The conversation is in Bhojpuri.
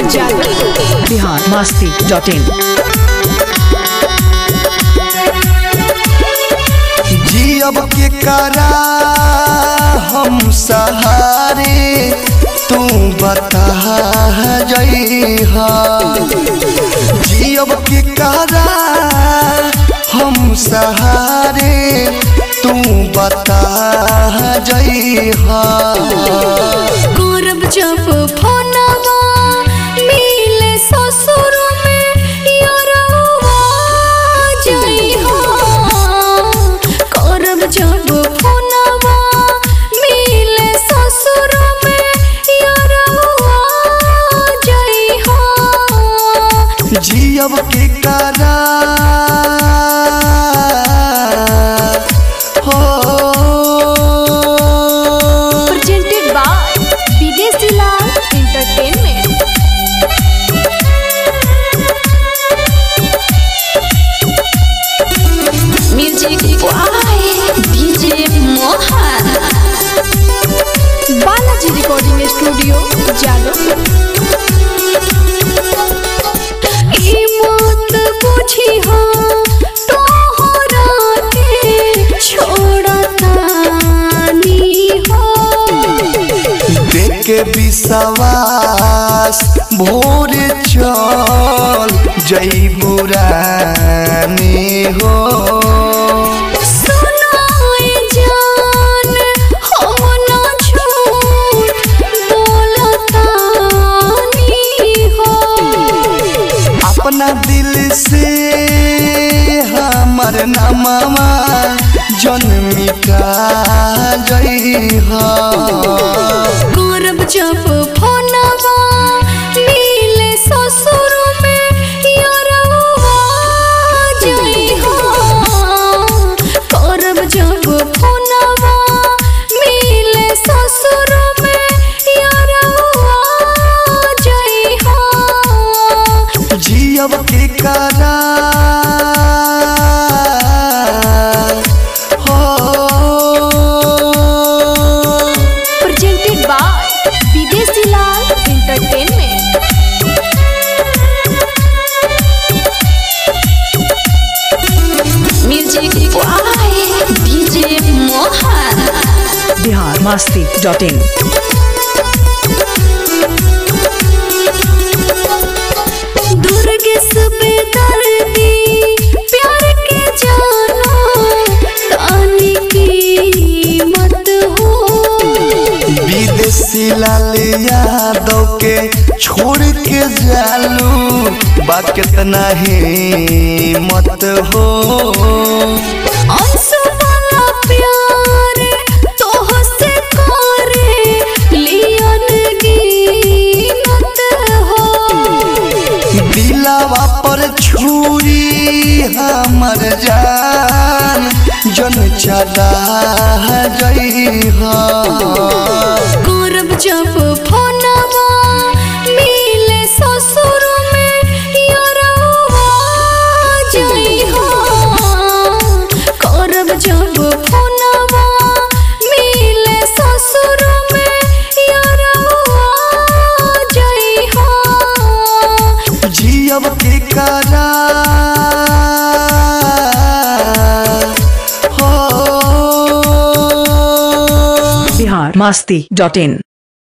biharmasti.in। जियब के करा हम सहारे तू बता जइहा। जियब के करा हम सहारे तू बता जइहा। करब जब फोनवा मिले ससुर में यारवा जइहा। करब जब फोनवा मिले ससुर में यारवा जइहा। जियब के करा हो Presented by Videshi Lal entertainment. Music by DJ Mohan. Balaji recording studio जालो। ई मत बुझी हो तोहरा के छोड़तानी हो। देख के विश्वास भोर चल जइबू रानी हो। सुनाए जान हम ना झूठ बोलतानी हो। अपना दिल से हमर नामवा जन्मिका जइहा। करब जब फोनवा मिले ससुर में यारवा जइहा। करब जब फोनवा मिले ससुर में यारवा जइहा। जियब के करा हो Presented by Videshi Lal entertainment. Music by DJ Mohan. biharmasti.in। Durgesh Bedardi प्यार के जानो तानी की मत हो। विदेशी लाल यादव के छोड़ के जालू बा कितना ही मत हो। आंसू वाला प्यार तोहसे करे लियन गिनत हो। दिलावा पर छुरी हमर जान जन चला जइहा। करब जब फोनवा मिले ससुर में यारवा जइहा। करब जब फोनवा मिले ससुर में यारवा जइहा। जियब के करा हो biharmasti.in।